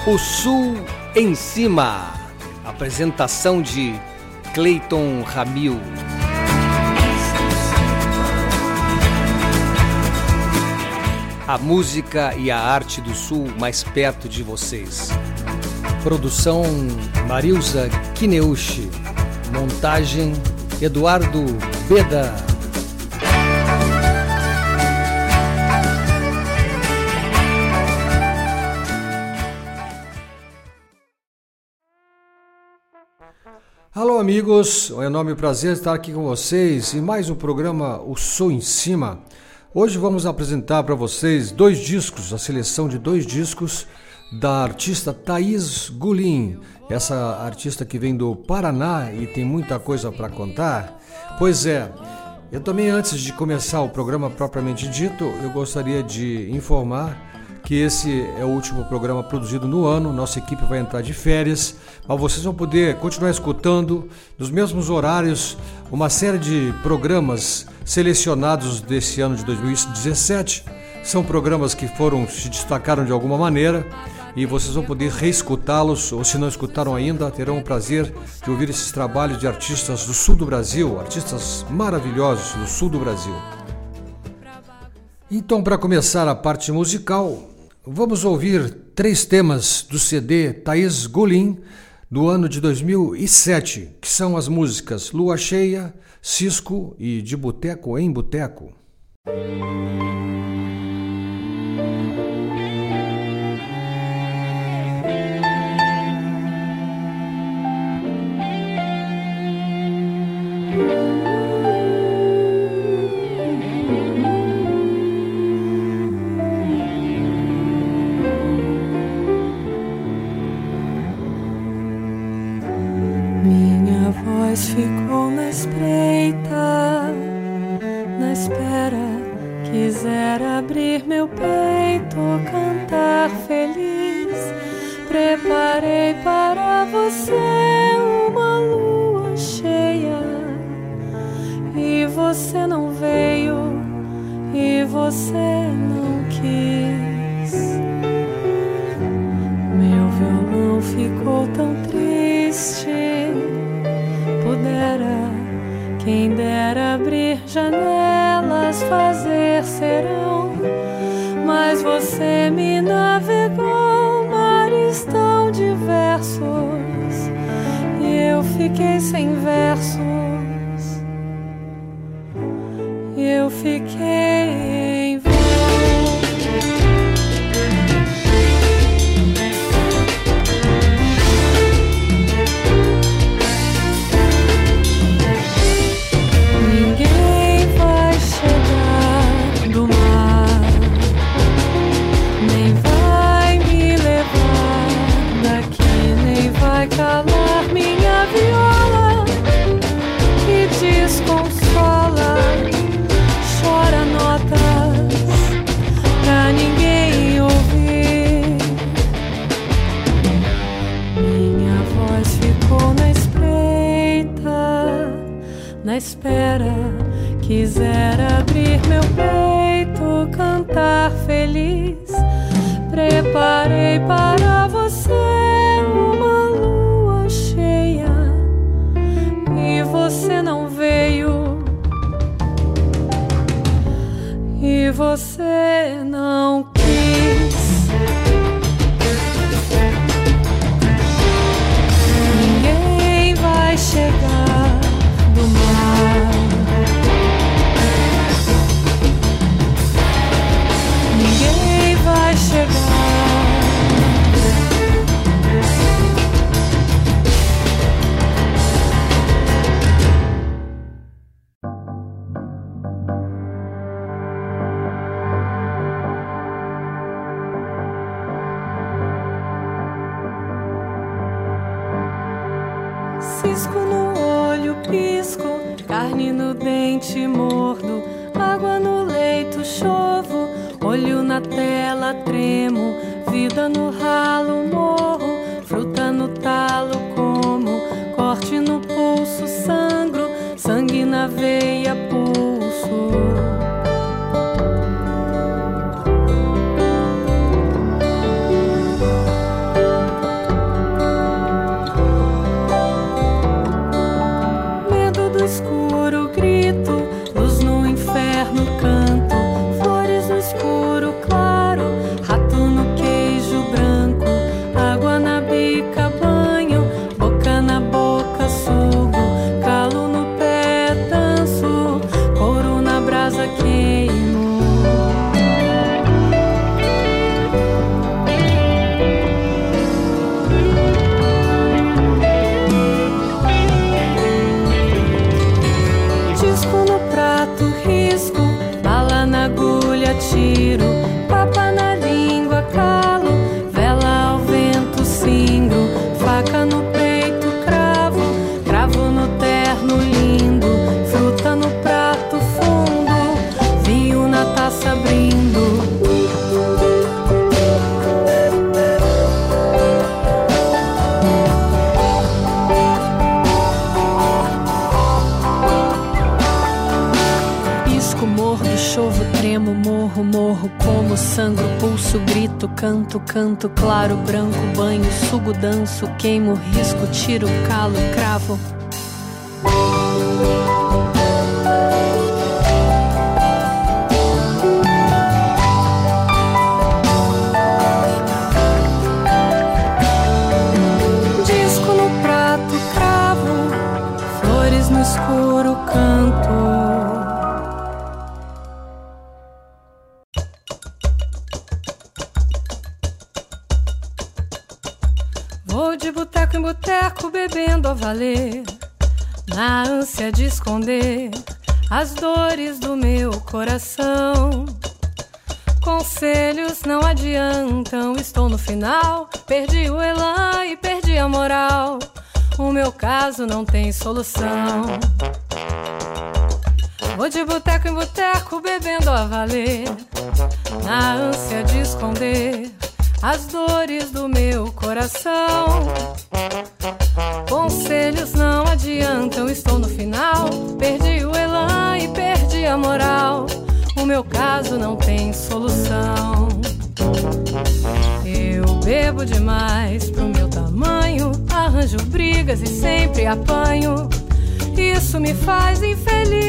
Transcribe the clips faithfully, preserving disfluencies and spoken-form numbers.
O Sul em Cima. Apresentação de Cleiton Ramil. A música e a arte do Sul mais perto de vocês. Produção Marilza Kineuchi. Montagem Eduardo Beda. Alô amigos, é um enorme prazer estar aqui com vocês em mais um programa O Sul em Cima. Hoje vamos apresentar para vocês dois discos, a seleção de dois discos da artista Thaís Gullin, essa artista que vem do Paraná e tem muita coisa para contar. Pois é, eu também, antes de começar o programa propriamente dito, eu gostaria de informar que esse é o último programa produzido no ano. Nossa equipe vai entrar de férias, mas vocês vão poder continuar escutando nos mesmos horários uma série de programas selecionados desse ano de dois mil e dezessete. São programas que foram se destacaram de alguma maneira e vocês vão poder reescutá-los, ou se não escutaram ainda, terão o prazer de ouvir esses trabalhos de artistas do sul do Brasil, artistas maravilhosos do sul do Brasil. Então, para começar a parte musical, vamos ouvir três temas do C D Thaís Gullin do ano de dois mil e sete, que são as músicas Lua Cheia, Cisco e De Boteco em Boteco. Ficou na espreita, na espera, quiser abrir meu peito, cantar feliz. Preparei para você uma lua cheia, e você não veio, e você não quis. Meu violão ficou tão triste. Pudera, quem dera abrir janelas, fazer serão, mas você me navegou mares tão diversos, e eu fiquei sem versos, eu fiquei em vão. Calar minha viola que desconsola, chora notas pra ninguém ouvir. Minha voz ficou na espreita, na espera, quiser abrir meu peito, cantar feliz. Preparei para você uma lua cheia, e você não veio, e você não quis. Ninguém vai chegar do mar, ninguém vai chegar. Cisco no olho, pisco, carne no dente, mordo, água no leito, chovo, olho na tela, tremo, vida no ralo, morro, fruta no talo, como, corte no pulso, sangro, sangue na veia, pulso. prato risco, bala na agulha tiro, papa na língua calo, vela ao vento cingro, faca no peito cravo, cravo no terno lindo, fruta no prato fundo, vinho na taça brindo. Chovo, tremo, morro, morro, como sangro, pulso, grito, canto, canto, claro, branco, banho, sugo, danço, queimo, risco, tiro, calo, cravo. Disco no prato, cravo, flores no escuro, canto. Vou de boteco em boteco bebendo a valer, na ânsia de esconder as dores do meu coração. Conselhos não adiantam, estou no final, perdi o elan e perdi a moral. O meu caso não tem solução. Vou de boteco em boteco bebendo a valer, na ânsia de esconder as dores do meu coração. Conselhos não adiantam, estou no final, perdi o elan e perdi a moral. O meu caso não tem solução. Eu bebo demais pro meu tamanho, arranjo brigas e sempre apanho. Isso me faz infeliz.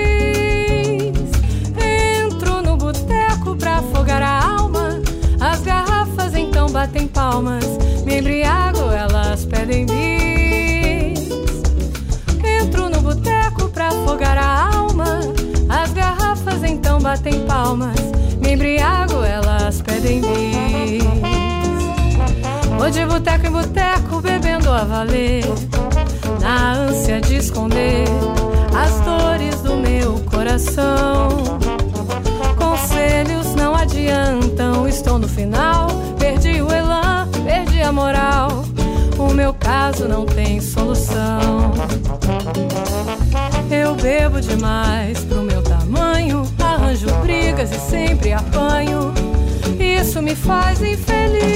Entro no boteco pra afogar a alma, as garrafas então batem palmas, me embriago, elas pedem bis. Entro no boteco pra afogar a alma, as garrafas então batem palmas, me embriago, elas pedem bis. Vou de boteco em boteco bebendo a valer, na ânsia de esconder as dores do meu coração. Conselhos não adiantam, estou no final, perdi o elan, perdi a moral. O meu caso não tem solução. Eu bebo demais pro meu tamanho, arranjo brigas e sempre apanho. Isso me faz infeliz.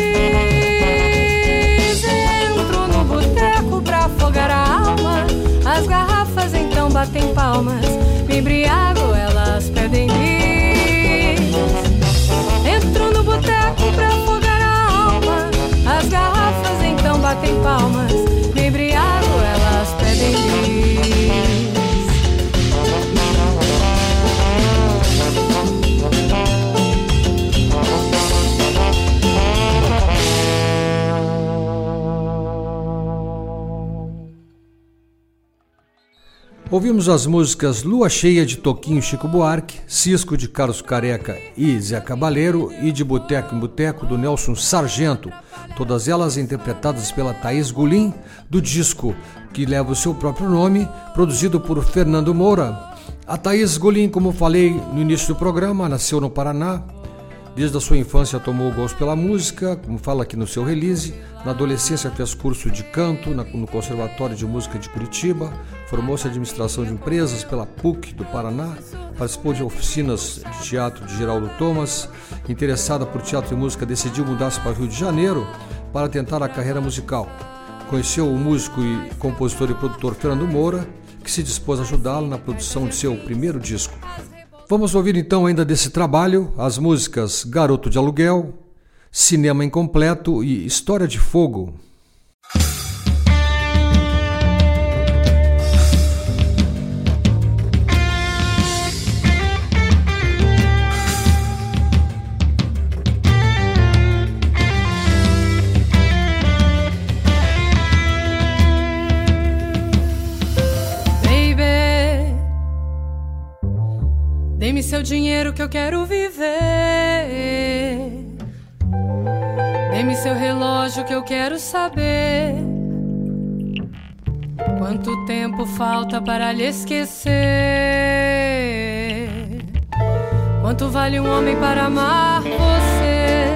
Entro no boteco pra afogar a alma, as garrafas então batem palmas, me embriago, elas pedem bis. Entro no boteco pra afogar a alma, as garrafas então batem palmas, me embriago, elas pedem bis. Ouvimos as músicas Lua Cheia de Toquinho Chico Buarque, Cisco de Carlos Careca e Zé Cabaleiro e de Boteco em Boteco do Nelson Sargento, todas elas interpretadas pela Thaís Gulim, do disco que leva o seu próprio nome, produzido por Fernando Moura. A Thaís Gulim, como falei no início do programa, nasceu no Paraná. Desde a sua infância tomou gosto pela música, como fala aqui no seu release. Na adolescência fez curso de canto no Conservatório de Música de Curitiba, formou-se em administração de empresas pela P U C do Paraná, participou de oficinas de teatro de Geraldo Thomas. Interessada por teatro e música, decidiu mudar-se para o Rio de Janeiro para tentar a carreira musical. Conheceu o músico e compositor e produtor Fernando Moura, que se dispôs a ajudá-lo na produção de seu primeiro disco. Vamos ouvir então ainda desse trabalho as músicas Garoto de Aluguel, Cinema Incompleto e História de Fogo. Dê-me seu dinheiro que eu quero viver. Dê-me seu relógio que eu quero saber quanto tempo falta para lhe esquecer. Quanto vale um homem para amar você?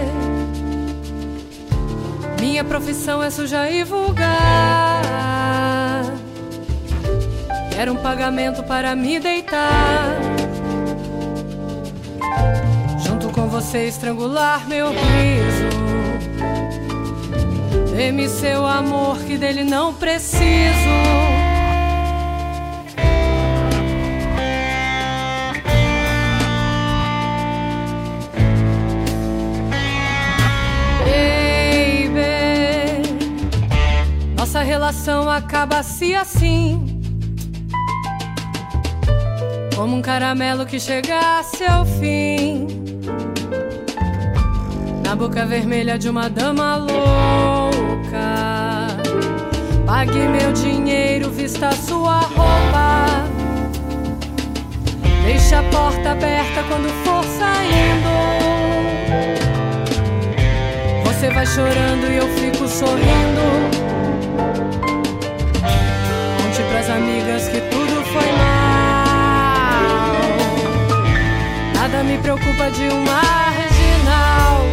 Minha profissão é suja e vulgar. Quero um pagamento para me deitar, junto com você estrangular meu riso. Dê-me seu amor que dele não preciso. Nossa relação acaba-se assim, como um caramelo que chegasse ao fim, na boca vermelha de uma dama louca. Pague meu dinheiro, vista sua roupa, deixe a porta aberta quando for saindo. Você vai chorando e eu fico sorrindo. Conte pras amigas que tudo foi mal. Nada me preocupa de um marginal.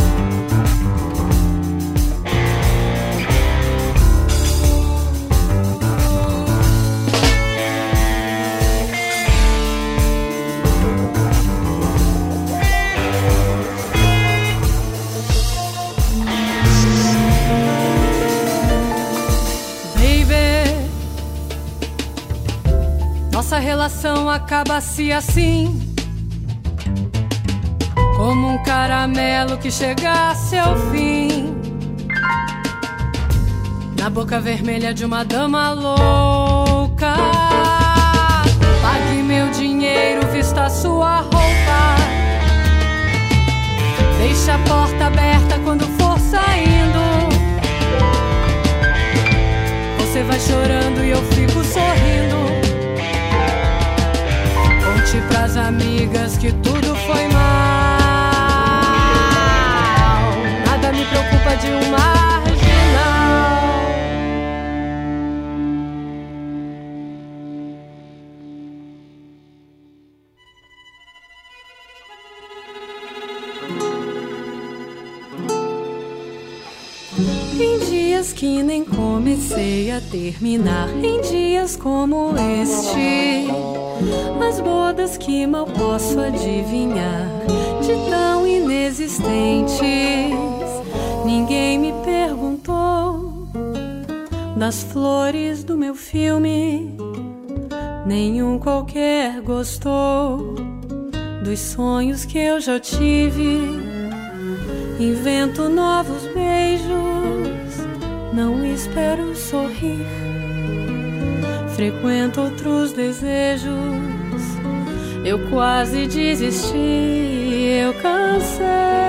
Nossa relação acaba-se assim, como um caramelo que chegasse ao fim, na boca vermelha de uma dama louca. Pague meu dinheiro, vista sua roupa, deixe a porta aberta quando for saindo. Você vai chorando e eu fico sorrindo. Conte pras amigas que tudo foi mal. Nada me preocupa de um marginal. Em dias que nem comecei a terminar, em dias como este, as bodas que mal posso adivinhar, de tão inexistentes. Ninguém me perguntou das flores do meu filme, nenhum qualquer gostou dos sonhos que eu já tive. Invento novos beijos, não espero sorrir. Frequento outros desejos, eu quase desisti, eu cansei.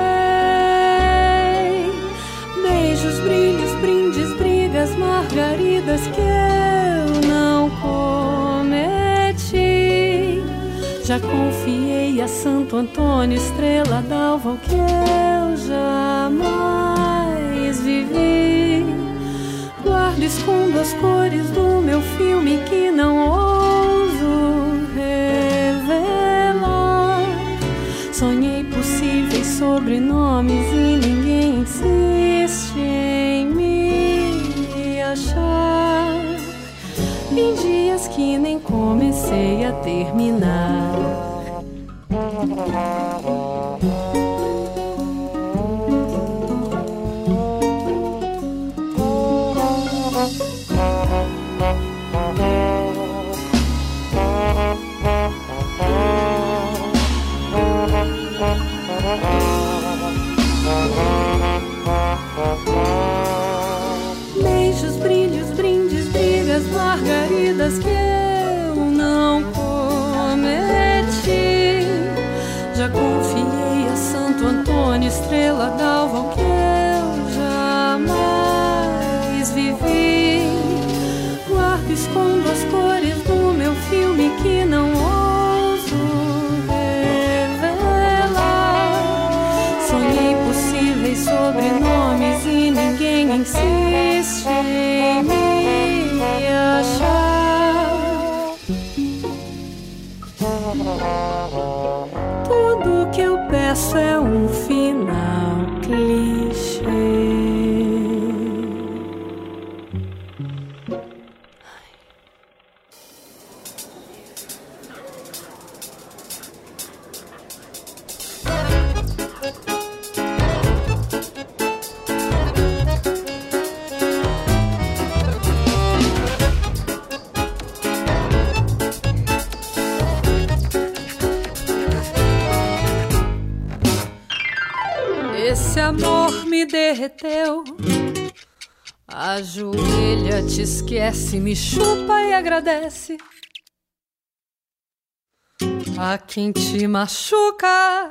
Beijos, brilhos, brindes, brigas, margaridas que eu não cometi. Já confiei a Santo Antônio, estrela d'alva, o que eu jamais vivi. Guardo, escondo as cores do meu filme que não ouso revelar. Sonhei possíveis sobrenomes e ninguém insiste em me achar. Em dias que nem comecei a terminar. Beijos, brilhos, brindes, brigas, margaridas que eu não cometi. Já confiei a Santo Antônio, estrela d'alva, o que eu jamais vivi. Guardo, escondo as cores do meu filme que não ouso revelar. Sonhei possíveis sobrenomes e ninguém insiste em me achar. Tudo sucesso é um final clichê. Esse amor me derreteu, ajoelha, te esquece, me chupa e agradece a quem te machuca.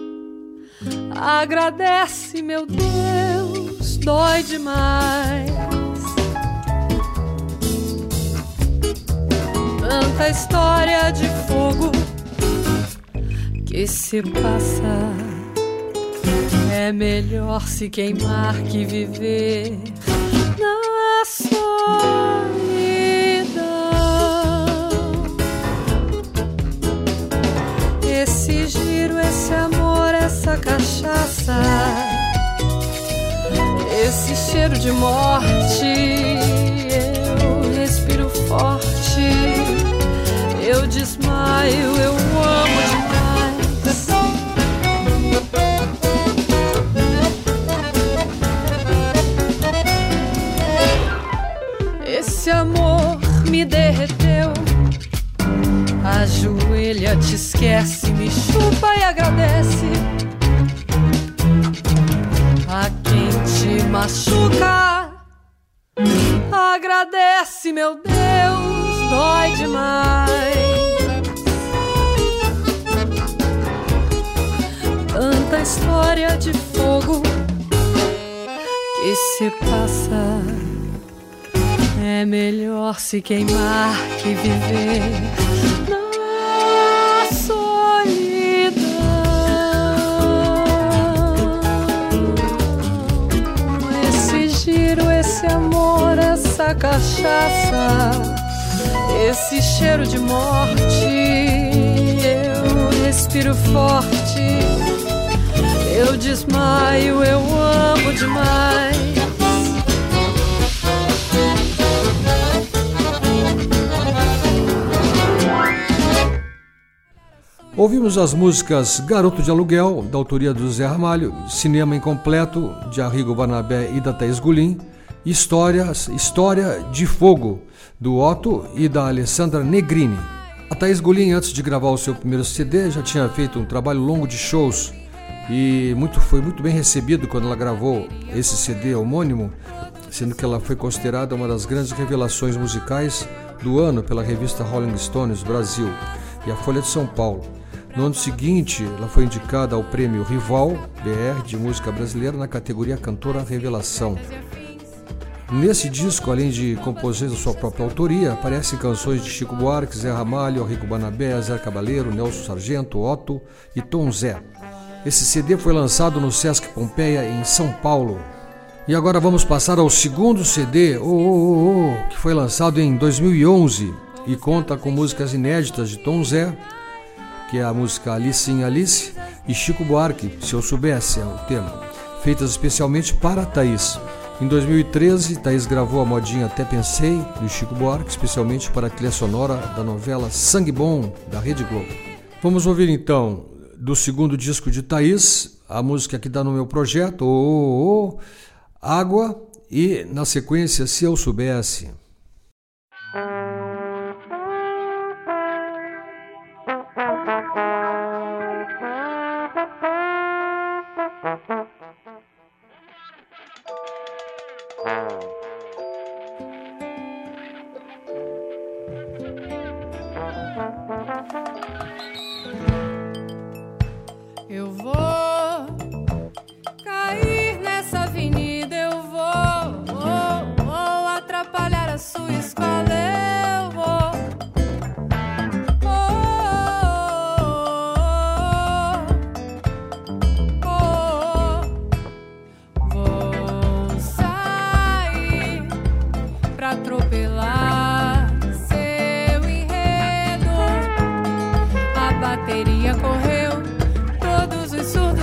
Agradece, meu Deus, dói demais. Tanta história de fogo que se passa. É melhor se queimar que viver na solidão. Esse giro, esse amor, essa cachaça, esse cheiro de morte, eu respiro forte, eu desmaio, eu amo demais. Esse amor me derreteu, ajoelha, te esquece, me chupa e agradece a quem te machuca. Agradece, meu Deus, dói demais. Tanta história de fogo que se passa. É melhor se queimar que viver na solidão. Esse giro, esse amor, essa cachaça, esse cheiro de morte, eu respiro forte, eu desmaio, eu amo demais. Ouvimos as músicas Garoto de Aluguel, da autoria do Zé Ramalho, Cinema Incompleto, de Arrigo Barnabé e da Thaís Gulim, História, História de Fogo, do Otto e da Alessandra Negrini. A Thaís Gulim, antes de gravar o seu primeiro C D, já tinha feito um trabalho longo de shows e muito, foi muito bem recebido quando ela gravou esse C D homônimo, sendo que ela foi considerada uma das grandes revelações musicais do ano pela revista Rolling Stones Brasil e a Folha de São Paulo. No ano seguinte, ela foi indicada ao prêmio Rival B R de música brasileira na categoria Cantora Revelação. Nesse disco, além de composições da sua própria autoria, aparecem canções de Chico Buarque, Zé Ramalho, Arrigo Barnabé, Zé Cabaleiro, Nelson Sargento, Otto e Tom Zé. Esse C D foi lançado no Sesc Pompeia, em São Paulo. E agora vamos passar ao segundo C D, oh, oh, oh, que foi lançado em dois mil e onze e conta com músicas inéditas de Tom Zé, que é a música Alice em Alice, e Chico Buarque, Se Eu Soubesse, é o tema, feitas especialmente para a Thaís. Em dois mil e treze, Thaís gravou a modinha Até Pensei, do Chico Buarque, especialmente para a trilha sonora da novela Sangue Bom, da Rede Globo. Vamos ouvir então, do segundo disco de Thaís, a música que dá no meu projeto, oh, oh, oh, Água, e na sequência Se Eu Soubesse. Eu vou cair nessa avenida, eu vou, vou, vou atrapalhar a sua escola, eu vou, oh, oh, oh, vou sair pra atropelar seu enredo. A bateria correu, todos os surdos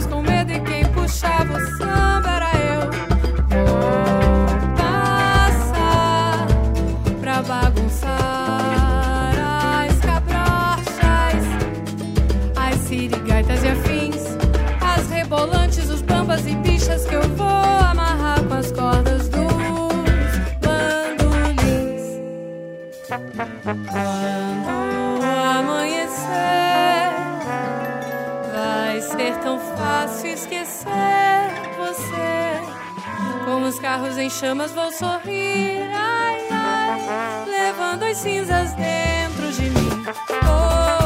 carros em chamas vou sorrir, ai, ai, levando as cinzas dentro de mim. Oh,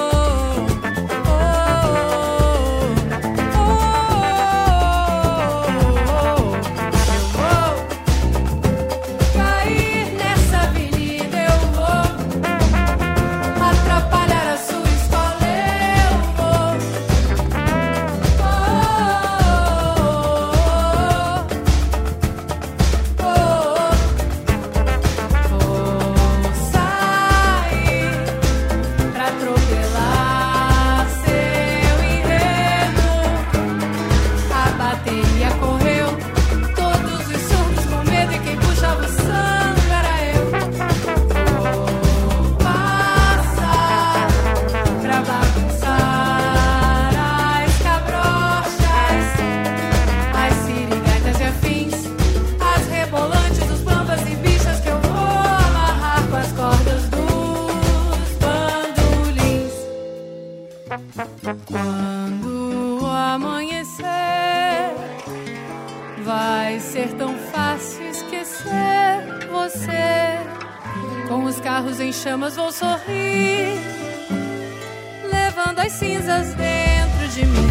quando o amanhecer vai ser tão fácil esquecer você. Com os carros em chamas vou sorrir, levando as cinzas dentro de mim.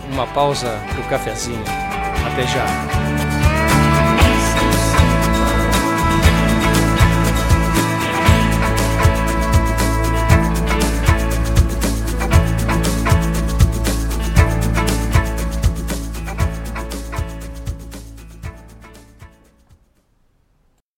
uma pausa pro cafezinho. Até já.